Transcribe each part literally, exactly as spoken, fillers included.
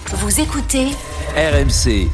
Vous écoutez R M C.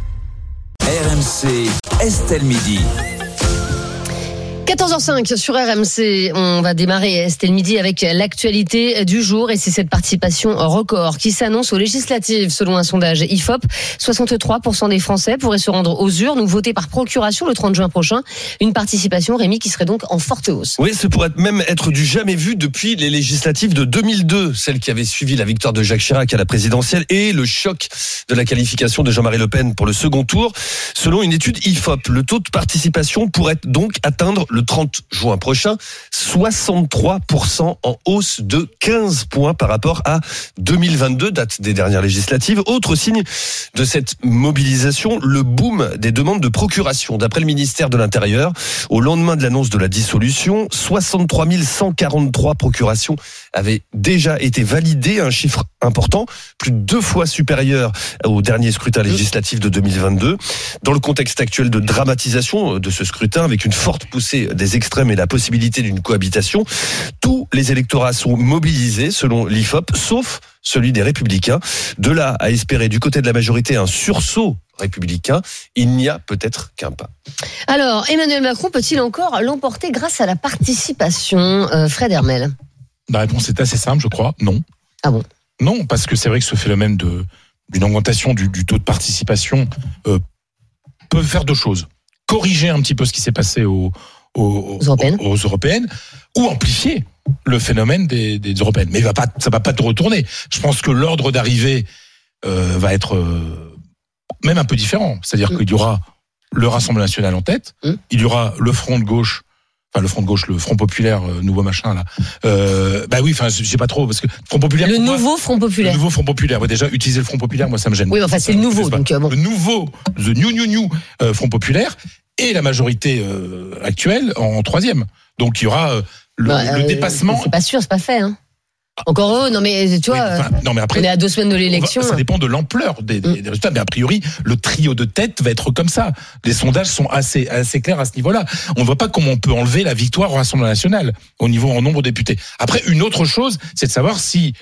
R M C, Estelle Midi. quatorze heures cinq sur R M C, on va démarrer Estelle Midi avec l'actualité du jour et c'est cette participation record qui s'annonce aux législatives selon un sondage I F O P. soixante-trois pour cent des Français pourraient se rendre aux urnes ou voter par procuration le trente juin prochain. Une participation, Rémi, qui serait donc en forte hausse. Oui, ce pourrait même être du jamais vu depuis les législatives de deux mille deux, celles qui avaient suivi la victoire de Jacques Chirac à la présidentielle et le choc de la qualification de Jean-Marie Le Pen pour le second tour. Selon une étude I F O P, le taux de participation pourrait donc atteindre le trente juin prochain, soixante-trois pour cent en hausse de quinze points par rapport à deux mille vingt-deux, date des dernières législatives. Autre signe de cette mobilisation, le boom des demandes de procuration. D'après le ministère de l'Intérieur, au lendemain de l'annonce de la dissolution, soixante-trois mille cent quarante-trois procurations avaient déjà été validées, un chiffre important, plus de deux fois supérieur au dernier scrutin législatif de deux mille vingt-deux. Dans le contexte actuel de dramatisation de ce scrutin, avec une forte poussée des extrêmes et la possibilité d'une cohabitation, tous les électorats sont mobilisés selon l'I F O P, sauf celui des Républicains. De là à espérer du côté de la majorité un sursaut républicain, il n'y a peut-être qu'un pas. Alors, Emmanuel Macron peut-il encore l'emporter grâce à la participation, euh, Fred Hermel? La réponse est assez simple, je crois, non. Ah bon? Non, parce que c'est vrai que ce phénomène de, d'une augmentation du, du taux de participation euh, peut faire deux choses. Corriger un petit peu ce qui s'est passé au Aux, aux, européennes. aux européennes, ou amplifier le phénomène des, des européennes. Mais il va pas, ça va pas te retourner. Je pense que l'ordre d'arrivée euh, va être euh, même un peu différent. C'est-à-dire mmh. qu'il y aura le Rassemblement national en tête, mmh. il y aura le Front de gauche, enfin le Front de gauche, le Front populaire, euh, nouveau machin là. Euh, bah oui, enfin je sais pas trop parce que Front populaire. Le nouveau moi, Front populaire. Le nouveau Front populaire. Ouais, déjà utiliser le Front populaire, moi ça me gêne. Oui, enfin c'est le nouveau. Donc, euh, bon. Le nouveau, the new new new euh, Front populaire. Et la majorité euh, actuelle en troisième. Donc il y aura euh, le, bah, le euh, dépassement. C'est pas sûr, c'est pas fait. Hein. Encore heureux, non mais tu vois, oui, enfin, non, mais après, on est à deux semaines de l'élection. Va, ça dépend de l'ampleur des, des, des résultats, mais a priori le trio de tête va être comme ça. Les sondages sont assez assez clairs à ce niveau-là. On ne voit pas comment on peut enlever la victoire au Rassemblement national au niveau en nombre de députés. Après, une autre chose, c'est de savoir si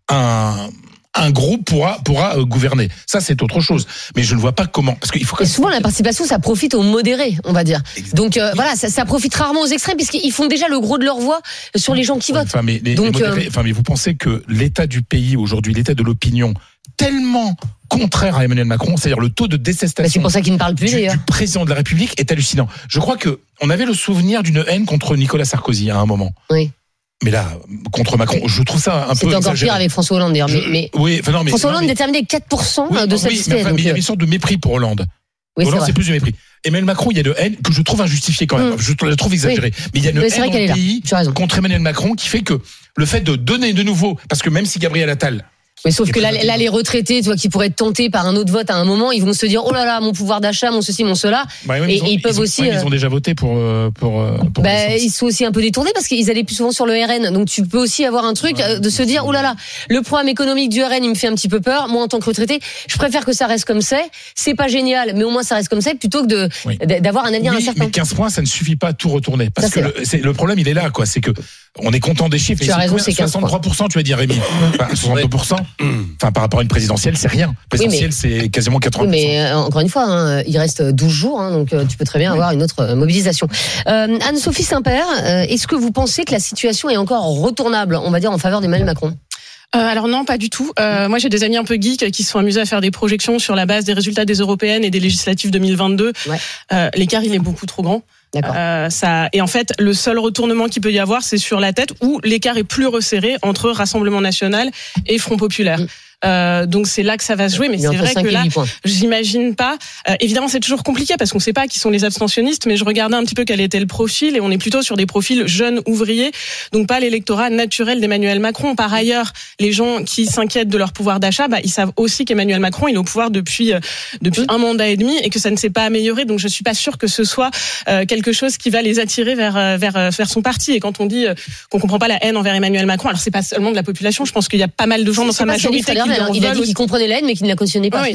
un un groupe pourra pourra euh, gouverner. Ça c'est autre chose. Mais je ne vois pas comment, parce qu'il faut. Et souvent la participation ça profite aux modérés, on va dire. Exactement. Donc euh, voilà, ça, ça profite rarement aux extrêmes puisqu'ils font déjà le gros de leur voix sur les gens qui votent. Enfin mais les, Donc, les modérés, euh... enfin mais vous pensez que l'état du pays aujourd'hui, l'état de l'opinion tellement contraire à Emmanuel Macron, c'est-à-dire le taux de détestation. Bah c'est pour ça qu'il ne parle plus du, d'ailleurs. Du président de la République est hallucinant. Je crois que on avait le souvenir d'une haine contre Nicolas Sarkozy à un moment. Oui. Mais là, contre Macron, je trouve ça un C'était peu encore exagéré. pire avec François Hollande d'ailleurs. Mais, mais... Oui, enfin non, mais François non, Hollande mais... déterminait quatre pour cent oui, de oui, satisfaits. Mais, enfin, donc... mais il y avait une sorte de mépris pour Hollande. Oui, Hollande, c'est, c'est plus du mépris. Emmanuel Macron, il y a de haine que je trouve injustifiée quand même. Mmh. Je la trouve exagérée. Oui. Mais il y a une oui, haine dans le pays contre Emmanuel Macron qui fait que le fait de donner de nouveau, parce que même si Gabriel Attal. Mais sauf que là, là, les retraités, tu vois, qui pourraient être tentés par un autre vote à un moment, ils vont se dire, oh là là, mon pouvoir d'achat, mon ceci, mon cela. Bah oui, et, ils, ont, et ils peuvent ils ont, aussi. Ouais, euh... Ils ont déjà voté pour pour pour. Bah, ils sont aussi un peu détournés parce qu'ils allaient plus souvent sur le R N. Donc tu peux aussi avoir un truc ouais, de se dire, oh là là, le programme économique du R N, il me fait un petit peu peur. Moi, en tant que retraité, je préfère que ça reste comme c'est. C'est pas génial, mais au moins ça reste comme c'est, plutôt que de oui. d'avoir un avenir oui, incertain. Mais quinze points, ça ne suffit pas à tout retourner. Parce ça, que le, c'est, le problème, il est là, quoi. C'est que on est content des chiffres. Tu as raison, c'est soixante-trois pour cent, tu vas dire, Rémi. Enfin, soixante-deux pour cent. Enfin, par rapport à une présidentielle, c'est rien. Présidentielle, oui, mais... c'est quasiment quatre-vingts pour cent. Oui, mais euh, encore une fois, hein, il reste douze jours, hein, donc euh, tu peux très bien oui. avoir une autre euh, mobilisation. Euh, Anne-Sophie Saint-Père, euh, est-ce que vous pensez que la situation est encore retournable, on va dire, en faveur d'Emmanuel Macron ? Euh, alors non, pas du tout. Euh, moi, j'ai des amis un peu geeks qui se sont amusés à faire des projections sur la base des résultats des européennes et des législatives deux mille vingt-deux. Ouais. Euh, l'écart, il est beaucoup trop grand. D'accord. Euh, ça, et en fait, le seul retournement qu'il peut y avoir, c'est sur la tête où l'écart est plus resserré entre Rassemblement national et Front populaire. Mmh. Euh, donc c'est là que ça va se jouer, mais c'est vrai que là, j'imagine pas. Euh, évidemment, c'est toujours compliqué parce qu'on ne sait pas qui sont les abstentionnistes, mais je regardais un petit peu quel était le profil et on est plutôt sur des profils jeunes ouvriers, donc pas l'électorat naturel d'Emmanuel Macron. Par ailleurs, les gens qui s'inquiètent de leur pouvoir d'achat, bah, ils savent aussi qu'Emmanuel Macron il est au pouvoir depuis euh, depuis mmh. un mandat et demi et que ça ne s'est pas amélioré. Donc je suis pas sûre que ce soit euh, quelque chose qui va les attirer vers vers vers son parti. Et quand on dit euh, qu'on comprend pas la haine envers Emmanuel Macron, alors c'est pas seulement de la population. Je pense qu'il y a pas mal de gens dans sa majorité. Il a dit qu'il comprenait la haine, mais qu'il ne la cautionnait pas. Oui. C'est différent.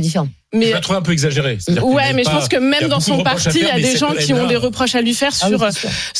Mais je la trouve un peu exagérée. Ouais, mais pas, je pense que même dans son parti, il y a des gens qui ont des reproches à lui faire ah sur oui,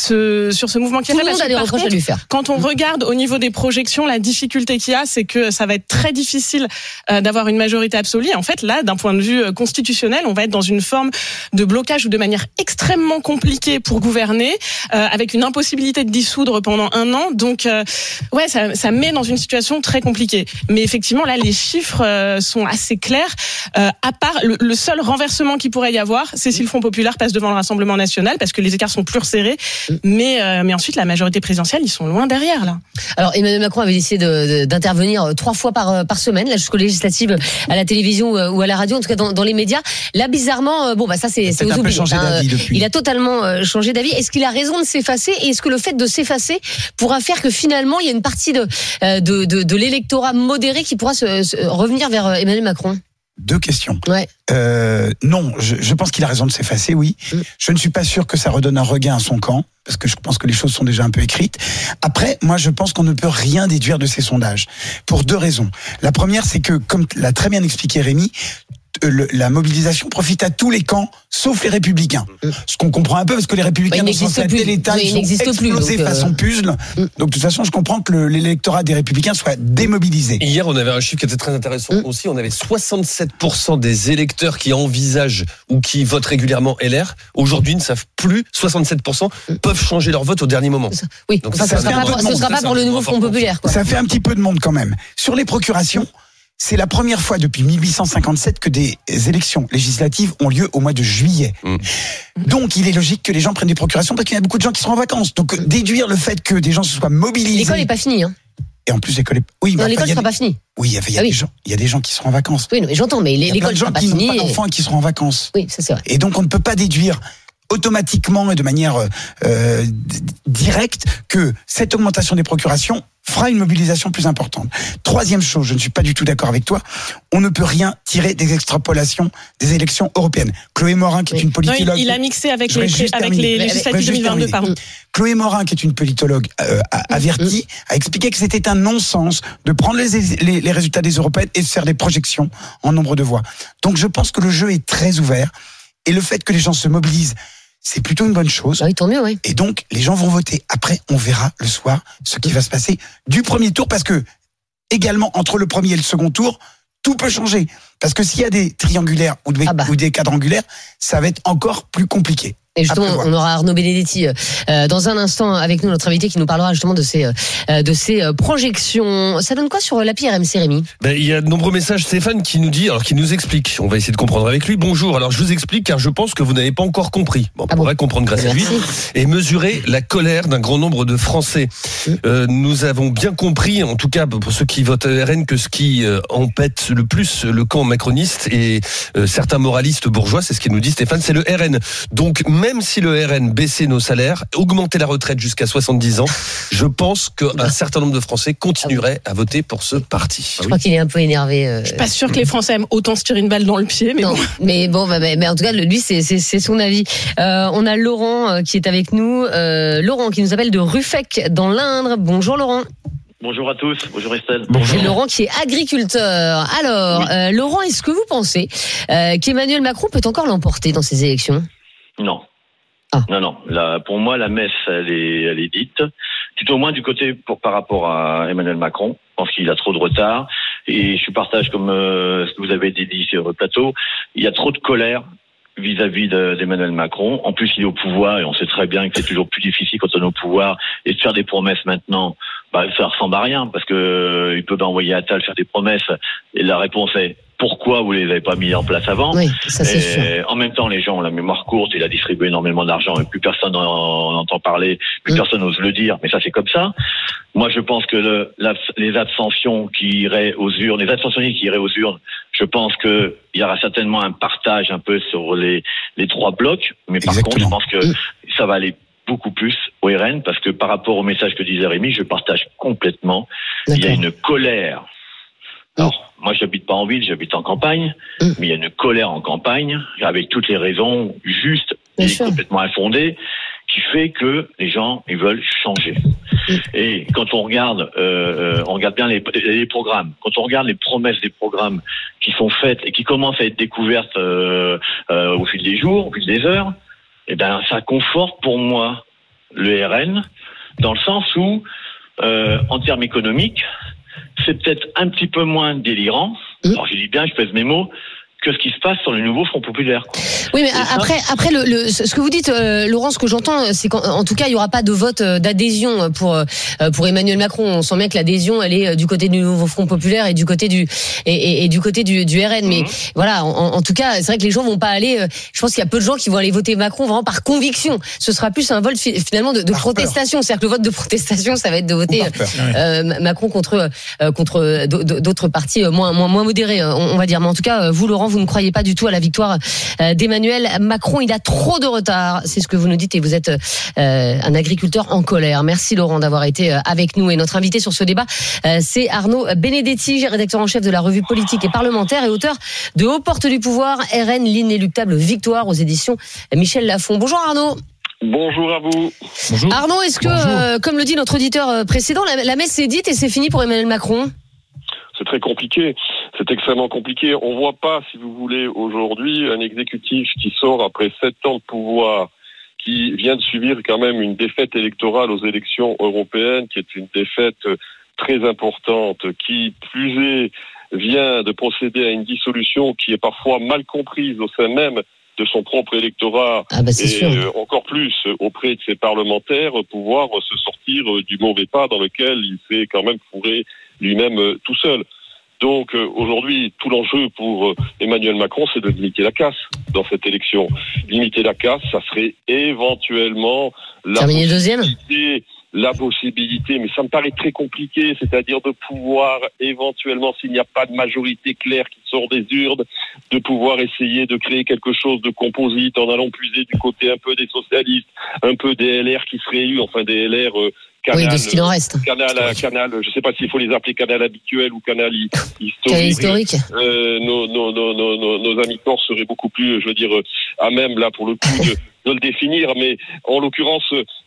ce sur ce mouvement qui Tout le monde a des reproches à lui faire. Quand on regarde au niveau des projections, la difficulté qu'il y a, c'est que ça va être très difficile d'avoir une majorité absolue. En fait, là, d'un point de vue constitutionnel, on va être dans une forme de blocage ou de manière extrêmement compliquée pour gouverner, euh, avec une impossibilité de dissoudre pendant un an. Donc, euh, ouais, ça, ça met dans une situation très compliquée. Mais effectivement, là, les chiffres euh, sont assez clairs. Euh, à part le, le seul renversement qu'il pourrait y avoir, c'est si le Front populaire passe devant le Rassemblement national, parce que les écarts sont plus resserrés. Mais, euh, mais ensuite, la majorité présidentielle, ils sont loin derrière, là. Alors, Emmanuel Macron avait décidé de, de, d'intervenir trois fois par, par semaine, là, jusqu'aux législatives, à la télévision ou à la radio, en tout cas dans, dans les médias. Là, bizarrement, bon, bah, ça, c'est, c'est aux oubliés. Hein. Il a totalement changé d'avis. Est-ce qu'il a raison de s'effacer? Et est-ce que le fait de s'effacer pourra faire que finalement, il y a une partie de, de, de, de l'électorat modéré qui pourra se, se revenir vers Emmanuel Macron? Deux questions. Ouais. Euh, non, je, je pense qu'il a raison de s'effacer, oui. Mm. Je ne suis pas sûr que ça redonne un regain à son camp, parce que je pense que les choses sont déjà un peu écrites. Après, moi, je pense qu'on ne peut rien déduire de ces sondages, pour deux raisons. La première, c'est que, comme l'a très bien expliqué Rémi, Le, la mobilisation profite à tous les camps, sauf les Républicains. Mm. Ce qu'on comprend un peu, parce que les Républicains bah, sont censés être l'État, oui, ils sont explosés plus, façon euh... puzzle. Mm. Donc, de toute façon, je comprends que le, l'électorat des Républicains soit démobilisé. Hier, on avait un chiffre qui était très intéressant mm. aussi. On avait soixante-sept pour cent des électeurs qui envisagent ou qui votent régulièrement L R. Aujourd'hui, ne savent plus. soixante-sept pour cent mm. peuvent changer leur vote au dernier moment. Oui, donc ça, ça, ça, ça, pas, ce ne sera pas pour le nouveau Front populaire. Quoi. Ça fait un petit peu de monde quand même. Sur les procurations, c'est la première fois depuis mille huit cent cinquante-sept que des élections législatives ont lieu au mois de juillet. Mmh. Donc, il est logique que les gens prennent des procurations parce qu'il y a beaucoup de gens qui seront en vacances. Donc, déduire le fait que des gens se soient mobilisés. L'école n'est pas finie, hein. Et en plus, l'école est... Oui, non, mais l'école ne sera des... pas finie. Oui, il y a, il y a ah, des oui. gens, il y a des gens qui seront en vacances. Oui, mais j'entends, mais l'école ne sera pas finie. Il y a plein de gens qui n'ont pas d'enfants et qui seront en vacances. Oui, ça c'est vrai. Et donc, on ne peut pas déduire automatiquement et de manière euh, directe que cette augmentation des procurations fera une mobilisation plus importante. Troisième chose, je ne suis pas du tout d'accord avec toi, on ne peut rien tirer des extrapolations des élections européennes. Chloé Morin, qui oui. est une politologue... Non, il, il a mixé avec les, avec les législatives deux mille vingt-deux, pardon. Chloé Morin, qui est une politologue euh, avertie, a expliqué que c'était un non-sens de prendre les, les, les résultats des européennes et de faire des projections en nombre de voix. Donc je pense que le jeu est très ouvert, et le fait que les gens se mobilisent, c'est plutôt une bonne chose. Ah oui, tant mieux, oui. Et donc, les gens vont voter. Après, on verra le soir ce qui va se passer du premier tour, parce que, également, entre le premier et le second tour, tout peut changer. Parce que s'il y a des triangulaires ou des, ah bah. ou des quadrangulaires, ça va être encore plus compliqué. Et justement, on aura Arnaud Benedetti euh, dans un instant avec nous, notre invité qui nous parlera justement de ces, euh, de ces euh, projections. Ça donne quoi sur l'appli R M C, Rémi? Ben, il y a de nombreux messages. Stéphane qui nous dit, alors qui nous explique. On va essayer de comprendre avec lui. Bonjour. Alors je vous explique car je pense que vous n'avez pas encore compris. Bon, ah on va bon comprendre grâce Merci. à lui et mesurer la colère d'un grand nombre de Français. Euh, nous avons bien compris, en tout cas pour ceux qui votent R N, que ce qui euh, empête le plus le camp macroniste et euh, certains moralistes bourgeois, c'est ce qu'il nous dit Stéphane, c'est le R N. Donc même si le R N baissait nos salaires, augmentait la retraite jusqu'à soixante-dix ans, je pense qu'un certain nombre de Français continueraient à voter pour ce parti. Je crois qu'il est un peu énervé. Euh... Je suis pas sûr que les Français aiment autant se tirer une balle dans le pied, mais non, bon. Mais bon, bah, mais, mais en tout cas, lui, c'est, c'est, c'est son avis. Euh, on a Laurent euh, qui est avec nous. Euh, Laurent qui nous appelle de Ruffec dans l'Indre. Bonjour Laurent. Bonjour à tous, bonjour Estelle. Bonjour. C'est Laurent qui est agriculteur. Alors, oui. euh, Laurent, est-ce que vous pensez euh, qu'Emmanuel Macron peut encore l'emporter dans ces élections? Non. Ah. Non, non. La, pour moi, la messe, elle est, elle est dite. Tout au moins du côté pour, par rapport à Emmanuel Macron. Je pense qu'il a trop de retard. Et je partage comme euh, ce que vous avez dit sur le plateau. Il y a trop de colère vis-à-vis de, d'Emmanuel Macron. En plus, il est au pouvoir et on sait très bien que c'est toujours plus difficile quand on est au pouvoir. Et de faire des promesses maintenant, bah, ça ressemble à rien parce que euh, il peut envoyer Attal faire des promesses. Et la réponse est pourquoi vous les avez pas mis en place avant? Oui, ça c'est et sûr. En même temps, les gens ont la mémoire courte. Il a distribué énormément d'argent et plus personne en, en entend parler, plus mmh. personne n'ose le dire. Mais ça, c'est comme ça. Moi, je pense que le, la, les abstentions qui iraient aux urnes, les abstentionnistes qui iraient aux urnes, je pense que il y aura certainement un partage un peu sur les les trois blocs. Mais par Exactement. contre, je pense que mmh. ça va aller beaucoup plus au R N parce que par rapport au message que disait Rémi, je partage complètement. D'accord. Il y a une colère. Alors, moi, j'habite pas en ville, j'habite en campagne, mmh. mais il y a une colère en campagne, avec toutes les raisons justes Bien et sûr. complètement infondées, qui fait que les gens ils veulent changer. Et quand on regarde, euh, on regarde bien les, les programmes. Quand on regarde les promesses des programmes qui sont faites et qui commencent à être découvertes euh, euh, au fil des jours, au fil des heures, eh ben ça conforte pour moi le R N dans le sens où, euh, en termes économiques, c'est peut-être un petit peu moins délirant. Alors je dis bien, je pèse mes mots. Que ce qui se passe sur le nouveau Front Populaire. Oui, mais et après, ça, après le, le, ce que vous dites, euh, Laurent, ce que j'entends, c'est qu'en en tout cas, il y aura pas de vote d'adhésion pour euh, pour Emmanuel Macron. On sent bien que l'adhésion, elle est du côté du nouveau Front Populaire et du côté du et, et, et du côté du, du R N. Mais mmh. voilà, en, en tout cas, c'est vrai que les gens vont pas aller. Euh, je pense qu'il y a peu de gens qui vont aller voter Macron vraiment par conviction. Ce sera plus un vote finalement de, de protestation. C'est-à-dire que le vote de protestation, ça va être de voter euh, Macron contre euh, contre d'autres partis moins moins moins modérés, on, on va dire. Mais en tout cas, vous, Laurent, vous ne croyez pas du tout à la victoire d'Emmanuel Macron. Il a trop de retard. C'est ce que vous nous dites et vous êtes euh, un agriculteur en colère. Merci Laurent d'avoir été avec nous. Et notre invité sur ce débat, euh, c'est Arnaud Benedetti, rédacteur en chef de la revue politique et parlementaire et auteur de Aux portes du pouvoir, R N, l'inéluctable victoire aux éditions Michel Lafon. Bonjour Arnaud. Bonjour à vous. Bonjour. Arnaud, est-ce que, euh, comme le dit notre auditeur précédent, la, la messe est dite et c'est fini pour Emmanuel Macron ? C'est très compliqué, c'est extrêmement compliqué. On voit pas, si vous voulez, aujourd'hui, un exécutif qui sort après sept ans de pouvoir, qui vient de subir quand même une défaite électorale aux élections européennes, qui est une défaite très importante, qui, plus est, vient de procéder à une dissolution qui est parfois mal comprise au sein même de son propre électorat, ah bah et euh, encore plus auprès de ses parlementaires, pouvoir se sortir du mauvais pas dans lequel il s'est quand même fourré lui-même euh, tout seul. Donc euh, aujourd'hui, tout l'enjeu pour euh, Emmanuel Macron, c'est de limiter la casse dans cette élection. Limiter la casse, ça serait éventuellement la Terminer deuxième la possibilité, mais ça me paraît très compliqué, c'est-à-dire de pouvoir éventuellement, s'il n'y a pas de majorité claire qui sort des urnes, de pouvoir essayer de créer quelque chose de composite en allant puiser du côté un peu des socialistes, un peu des L R qui seraient élus, enfin des L R euh, canal, oui, de ce qu'il en reste. Canal, canal, je ne sais pas s'il faut les appeler canal habituel ou canal historique. Canal historique. Euh, nos, nos, nos, nos, nos amis corses seraient beaucoup plus, je veux dire, à même là pour le coup de, de le définir, mais en l'occurrence,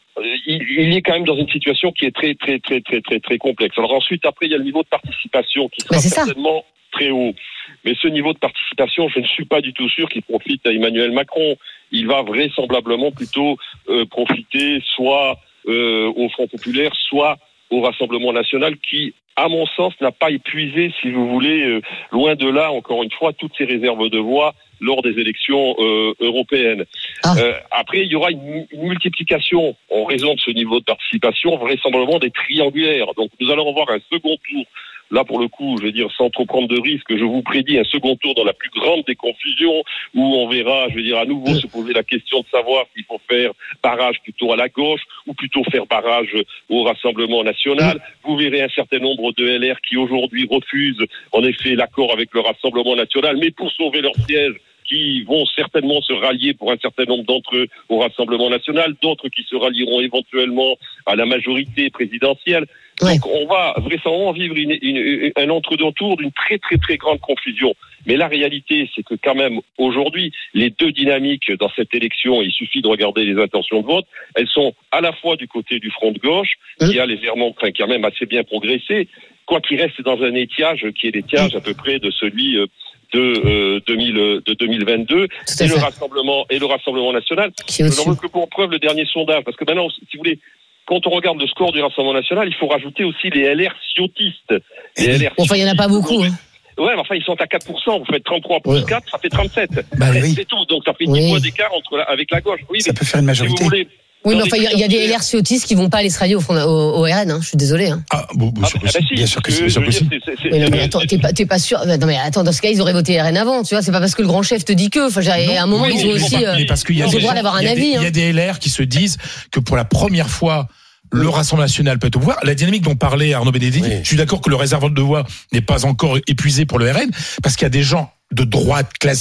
il, il est quand même dans une situation qui est très, très, très, très, très, très complexe. Alors ensuite, après, il y a le niveau de participation qui sera certainement ça. très haut. Mais ce niveau de participation, je ne suis pas du tout sûr qu'il profite à Emmanuel Macron. Il va vraisemblablement plutôt euh, profiter soit euh, au Front Populaire, soit au Rassemblement National qui, à mon sens, n'a pas épuisé, si vous voulez, euh, loin de là, encore une fois, toutes ses réserves de voix lors des élections euh, européennes. Ah. Euh, après, il y aura une, une multiplication, en raison de ce niveau de participation, vraisemblablement des triangulaires. Donc, nous allons avoir un second tour. Là, pour le coup, je veux dire, sans trop prendre de risques, je vous prédis un second tour dans la plus grande des confusions, où on verra, je veux dire, à nouveau se poser la question de savoir s'il faut faire barrage plutôt à la gauche, ou plutôt faire barrage au Rassemblement National. Vous verrez un certain nombre de L R qui, aujourd'hui, refusent, en effet, l'accord avec le Rassemblement National, mais pour sauver leur siège, qui vont certainement se rallier pour un certain nombre d'entre eux au Rassemblement National, d'autres qui se rallieront éventuellement à la majorité présidentielle. Ouais. Donc on va vraisemblablement vivre une, une, un entre-deux-tours d'une très très très grande confusion. Mais la réalité, c'est que quand même aujourd'hui, les deux dynamiques dans cette élection, il suffit de regarder les intentions de vote, elles sont à la fois du côté du front de gauche, mmh. qui a légèrement, enfin, qui a même assez bien progressé, quoi qu'il reste dans un étiage qui est l'étiage à peu près de celui euh, de, euh, deux mille, de deux mille vingt-deux et le rassemblement et le Rassemblement National. Je n'en veux que pour preuve le dernier sondage, parce que maintenant, si vous voulez, quand on regarde le score du Rassemblement National, il faut rajouter aussi les L R ciotistes. Les L R enfin, il n'y en a pas beaucoup. Hein. Ouais, mais enfin, ils sont à quatre pour cent. Vous faites trente-trois plus ouais. quatre, ça fait trente-sept. Bah, oui. C'est tout. Donc, ça fait dix oui. points d'écart entre la, avec la gauche. Oui, ça peut faire une majorité. Si vous voulez, oui, mais enfin, il y a des L R ciotistes qui vont pas aller se rallier au, fond, au, au R N, hein. Je suis désolé, hein. Ah, bon, bon, ah, sûr bah, bah, si, bien sûr que c'est, bien sûr que si. C'est, c'est, c'est, oui, non, mais attends, t'es pas, t'es pas sûr. Non, mais attends, dans ce cas, ils auraient voté R N avant, tu vois. C'est pas parce que le grand chef te dit que, enfin, j'ai, à un moment, oui, ils ont aussi, pas, euh, parce qu'il y a le des, droit d'avoir un avis. Il y a des L R qui se disent que pour la première fois, le Rassemblement National peut être au pouvoir. La dynamique dont parlait Arnaud Benedetti, oui. Je suis d'accord que le réservoir de voix n'est pas encore épuisé pour le R N, parce qu'il y a des gens de droite classique,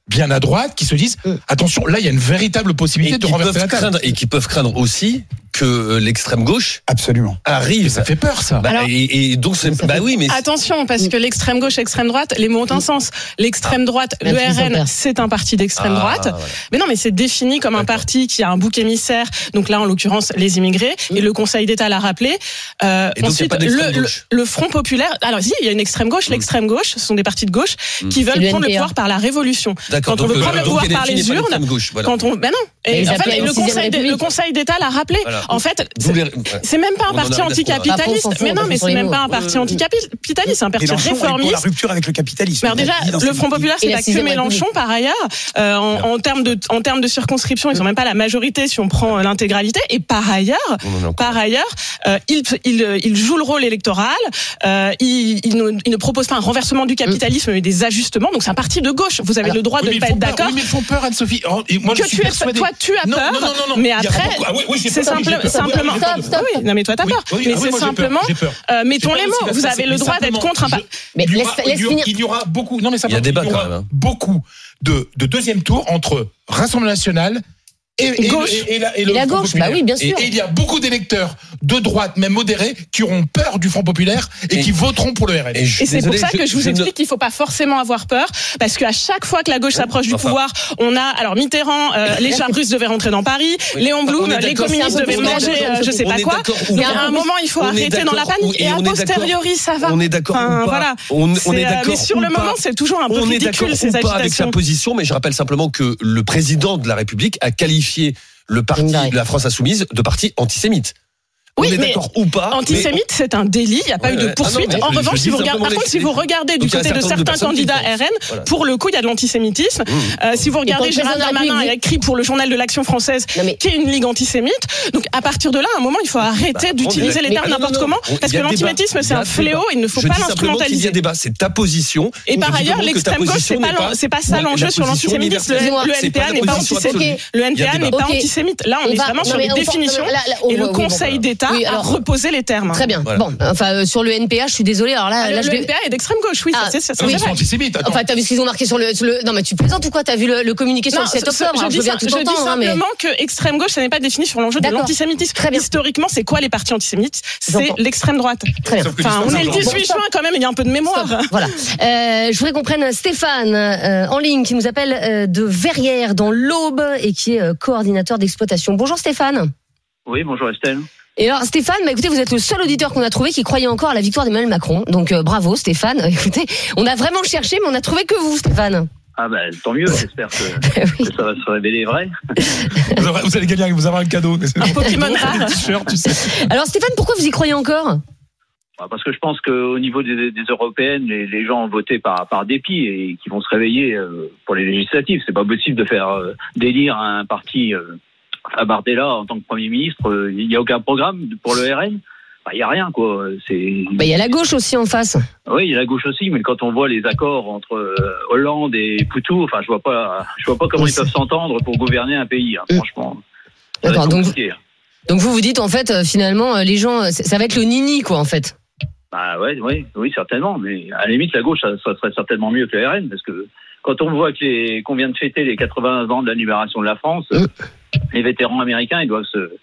bien à droite qui se disent attention, là il y a une véritable possibilité et de renverser la table. Et qui peuvent craindre aussi que l'extrême gauche absolument arrive. Et ça fait peur, ça. Bah, Alors, et, et donc c'est bah oui, mais attention, parce que l'extrême gauche, l'extrême droite, les mots ont un sens. L'extrême droite, le R N, c'est un parti d'extrême ah, droite. Voilà. Mais non, mais c'est défini comme D'accord. un parti qui a un bouc émissaire. Donc là, en l'occurrence, les immigrés. Mmh. Et le Conseil d'État l'a rappelé. Euh, et donc, ensuite, il y a pas le, le, le Front populaire. Alors si, il y a une extrême gauche. Mmh. L'extrême gauche, ce sont des partis de gauche mmh. qui veulent prendre le pouvoir par la révolution. D'accord. Quand on veut prendre le pouvoir par les urnes, quand on, ben non. Et en fait, le Conseil, le Conseil d'État l'a rappelé. En fait, c'est même pas un parti anticapitaliste. Mais non, mais c'est même pas un parti anticapitaliste, c'est un parti réformiste. La rupture avec le capitalisme. Alors déjà, le Front populaire, c'est pas que Mélenchon, par ailleurs. Euh, en, en termes de, en termes de circonscription, ils ont même pas la majorité si on prend l'intégralité. Et par ailleurs, par ailleurs, euh, ils, ils, ils jouent le rôle électoral. Euh, ils, ils, ne, ils ne proposent pas un renversement du capitalisme, mais des ajustements. Donc c'est un parti de gauche. Vous avez Alors, le droit oui, de ne pas être d'accord. Oui, mais ils font peur, Anne-Sophie. Oh, moi, que je suis tu persuadé. Toi, tu as non, peur. Non, non, non, non. Mais après, ah, oui, oui, c'est simple, simplement. Stop, stop. Oui, non, mais toi, t'as peur. Oui, oui, mais ah, c'est oui, simplement. Euh, mettons les mots. Vous avez le droit d'être contre un. Mais laisse, laisse finir. Il y aura beaucoup. Non, mais ça il y a débat quand même. Beaucoup de, de deuxième tour entre Rassemblement national et, et, gauche. et, et, la, et, et la gauche. Bah oui, bien sûr. Et, et il y a beaucoup d'électeurs de droite, même modérés, qui auront peur du Front populaire et, et qui voteront pour le R N. Et, et c'est désolé, pour ça que je, je vous je explique ne... qu'il ne faut pas forcément avoir peur, parce qu'à chaque fois que la gauche s'approche du enfin, pouvoir, on a alors Mitterrand, euh, les chars russes devaient rentrer dans Paris, oui. Léon Blum, les communistes devaient manger, euh, je sais pas quoi. Il y a un moment, il faut arrêter dans la panique. Et a posteriori, ça va. On est d'accord ou pas. On est d'accord. Mais sur le moment, c'est toujours un peu ridicule ces agitations. Avec sa position, mais je rappelle simplement que le président de la République a qualifié le parti de la France Insoumise de parti antisémite. Oui, on est mais d'accord ou pas. Antisémite, mais... c'est un délit. Il n'y a pas ouais, eu de poursuite. Ah non, en je, revanche, je si vous regardez, par contre, si vous regardez du côté de certains candidats R N, voilà. Pour le coup, il y a de l'antisémitisme. Mmh. Euh, si vous regardez Gérald Darmanin a écrit pour le journal de l'Action française, mais... qui est une ligue antisémite. Donc, à partir de là, à un moment, il faut arrêter bah, d'utiliser les termes n'importe comment, parce que l'antisémitisme, c'est un fléau. Il ne faut pas l'instrumentaliser. Il y a débat. C'est ta position. Et par ailleurs, l'extrême gauche, c'est pas ça l'enjeu sur l'antisémitisme. Le N P A n'est pas antisémite. Le N P A n'est pas antisémite. Là, on est vraiment sur les définitions. Et le Conseil d'État a reposé les termes. Très bien. Voilà. Bon, enfin euh, sur le N P A, je suis désolée. Alors là, ah, là le je vais... N P A est d'extrême gauche, oui. Ah, ça, c'est, ça, oui, ils sont antisémites. Enfin, t'as vu ce qu'ils ont marqué sur le, sur le. Non, mais tu plaisantes ou quoi? T'as vu le, le communiqué sur non, le sept octobre? Je, je, dis, ça, tout je dis simplement hein, mais... que extrême gauche, ça n'est pas défini sur l'enjeu D'accord. de l'antisémitisme. Très bien. Historiquement, c'est quoi les partis antisémites? C'est l'extrême droite. Très bien. Enfin, on est le dix-huit juin quand même. Il y a un peu de mémoire. Voilà. Je voudrais qu'on prenne Stéphane en ligne qui nous appelle de Verrières dans l'Aube et qui est coordinateur d'exploitation. Bonjour Stéphane. Oui, bonjour Estelle. Et alors Stéphane, bah écoutez, vous êtes le seul auditeur qu'on a trouvé qui croyait encore à la victoire d'Emmanuel Macron. Donc euh, bravo Stéphane. Écoutez, on a vraiment cherché, mais on a trouvé que vous, Stéphane. Ah ben bah, tant mieux, j'espère que, oui. que ça va se révéler vrai. Vous, aurez, vous allez gagner, vous avez un cadeau. Un Pokémon rare. Tu sais. Alors Stéphane, pourquoi vous y croyez encore? Parce que je pense qu'au niveau des, des européennes, les, les gens ont voté par, par dépit et qui vont se réveiller euh, pour les législatives. C'est pas possible de faire euh, délire à un parti... Euh, à Bardella en tant que Premier ministre, il n'y a aucun programme pour le R N. Il n'y a rien, quoi. Il bah, y a la gauche aussi en face. Oui, il y a la gauche aussi, mais quand on voit les accords entre euh, Hollande et Poutou, enfin, je vois pas, je vois pas comment oui, ils peuvent s'entendre pour gouverner un pays, hein, mmh. franchement. D'accord, donc, donc vous vous dites, en fait, euh, finalement, les gens, ça va être le nini, quoi, en fait. Bah ouais, oui, oui, certainement, mais à la limite, la gauche, ça, ça serait certainement mieux que le R N, parce que quand on voit que les, qu'on vient de fêter les quatre-vingts ans de la libération de la France, mmh. les vétérans américains, ils doivent se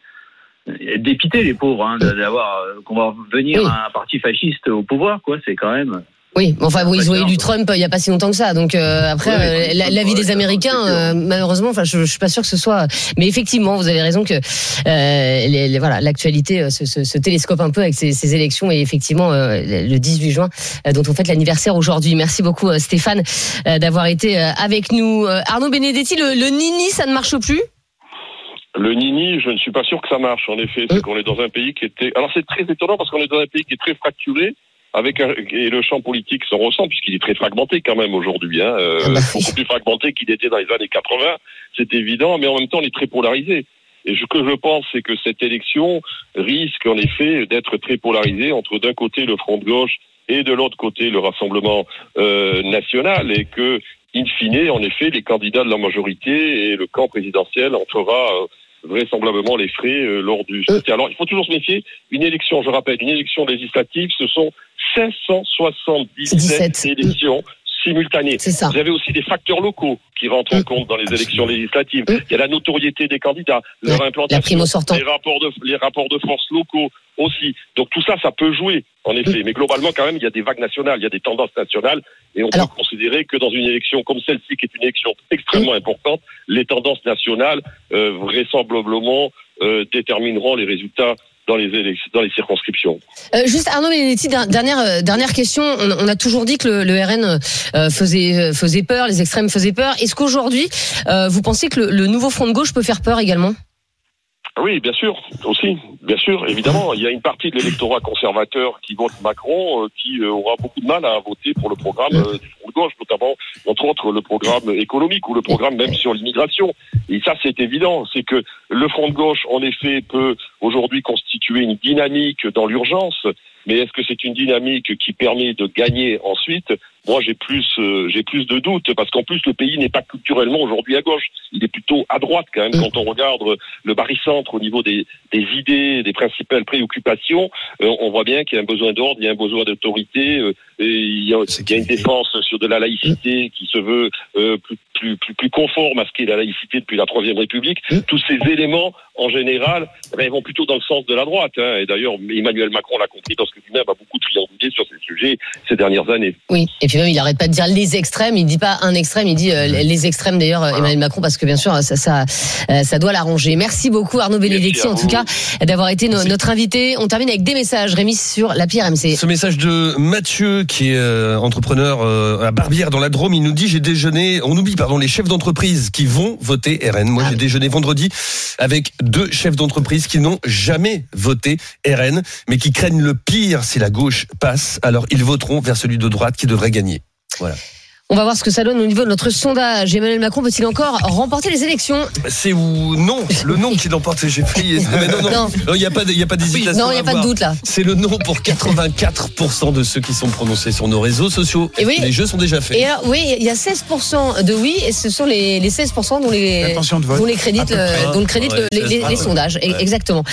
dépiter, les pauvres, hein, d'avoir qu'on va venir oui. un parti fasciste au pouvoir, quoi. C'est quand même. Oui, enfin, oui, ils ont élu Trump il y a pas si longtemps que ça, donc euh, après oui, euh, la, la vie des Américains, euh, malheureusement, enfin, je, je suis pas sûr que ce soit. Mais effectivement, vous avez raison que euh, les, les, voilà, l'actualité se, se, se télescope un peu avec ces, ces élections et effectivement euh, le dix-huit juin, euh, dont on fête l'anniversaire aujourd'hui. Merci beaucoup Stéphane euh, d'avoir été euh, avec nous. Arnaud Benedetti, le, le nini, ça ne marche plus? Le nini, je ne suis pas sûr que ça marche. En effet, c'est qu'on est dans un pays qui était. Alors c'est très étonnant parce qu'on est dans un pays qui est très fracturé. Avec un, et le champ politique s'en ressent puisqu'il est très fragmenté quand même aujourd'hui, hein, euh, ah bah oui. beaucoup plus fragmenté qu'il était dans les années quatre-vingts, c'est évident, mais en même temps on est très polarisé. Et ce que je pense, c'est que cette élection risque en effet d'être très polarisée entre d'un côté le front de gauche et de l'autre côté le Rassemblement euh, national, et que in fine, en effet, les candidats de la majorité et le camp présidentiel en fera euh, vraisemblablement les frais euh, lors du soutien. Alors il faut toujours se méfier. Une élection, je rappelle, une élection législative, ce sont cinq cent soixante-dix-sept élections simultanée. C'est ça. Vous avez aussi des facteurs locaux qui rentrent en compte dans les élections législatives. Il y a la notoriété des candidats, leur implantation, la primo sortant. les rapports de les rapports de force locaux aussi. Donc tout ça, ça peut jouer en effet. Mais globalement, quand même, il y a des vagues nationales, il y a des tendances nationales, et on Alors, peut considérer que dans une élection comme celle-ci, qui est une élection extrêmement importante, les tendances nationales euh, vraisemblablement euh, détermineront les résultats dans les élections, dans les circonscriptions. Euh, juste Arnaud Benedetti, dernière dernière question. On, on a toujours dit que le, le R N euh, faisait faisait peur, les extrêmes faisaient peur. Est-ce qu'aujourd'hui, euh, vous pensez que le, le nouveau front de gauche peut faire peur également ? Oui, bien sûr, aussi, bien sûr, évidemment. Il y a une partie de l'électorat conservateur qui vote Macron, euh, qui euh, aura beaucoup de mal à voter pour le programme euh, du Front de gauche, notamment, entre autres, le programme économique ou le programme même sur l'immigration. Et ça, c'est évident, c'est que le Front de gauche, en effet, peut aujourd'hui constituer une dynamique dans l'urgence, mais est-ce que c'est une dynamique qui permet de gagner ensuite ? Moi, j'ai plus, euh, j'ai plus de doutes, parce qu'en plus, le pays n'est pas culturellement aujourd'hui à gauche. Il est plutôt à droite, quand même, quand on regarde le barycentre au niveau des, des idées, des principales préoccupations. Euh, on voit bien qu'il y a un besoin d'ordre, il y a un besoin d'autorité, euh, et il y a, il y a une défense sur de la laïcité qui se veut euh, plus, plus, plus, plus conforme à ce qu'est la laïcité depuis la Troisième République. Tous ces éléments, en général, ben, vont plutôt dans le sens de la droite. Hein. Et d'ailleurs, Emmanuel Macron l'a compris, parce que lui-même a beaucoup triangulé sur ces sujets ces dernières années. Oui, et puis même, il n'arrête pas de dire les extrêmes. Il ne dit pas un extrême, il dit euh, les extrêmes, d'ailleurs, voilà. Emmanuel Macron, parce que bien sûr, ça, ça, euh, ça doit l'arranger. Merci beaucoup, Arnaud Benedetti, en tout cas, d'avoir été no, notre invité. On termine avec des messages, Rémi, sur l'appli R M C. Ce message de Mathieu, qui est euh, entrepreneur euh, à Barbière, dans la Drôme, il nous dit, j'ai déjeuné, on oublie, pardon, les chefs d'entreprise qui vont voter R N. Moi, ah, j'ai oui. déjeuné vendredi avec deux chefs d'entreprise qui n'ont jamais voté R N, mais qui craignent le pire si la gauche passe. Alors, ils voteront vers celui de droite qui devrait gagner. Voilà. On va voir ce que ça donne au niveau de notre sondage. Emmanuel Macron peut-il encore remporter les élections ? C'est ou non, le non qui l'emporte. J'ai failli. Mais non, non, il n'y a pas, il y a pas d'hésitation. Non, il n'y a pas de doute là. C'est le non pour quatre-vingt-quatre pour cent de ceux qui sont prononcés sur nos réseaux sociaux. Et oui, les jeux sont déjà faits. Et alors, oui, il y a seize pour cent de oui, et ce sont les, les seize pour cent dont les, dont les créditent, le, dont le crédite ouais, le, les, les, les sondages. Ouais. Exactement.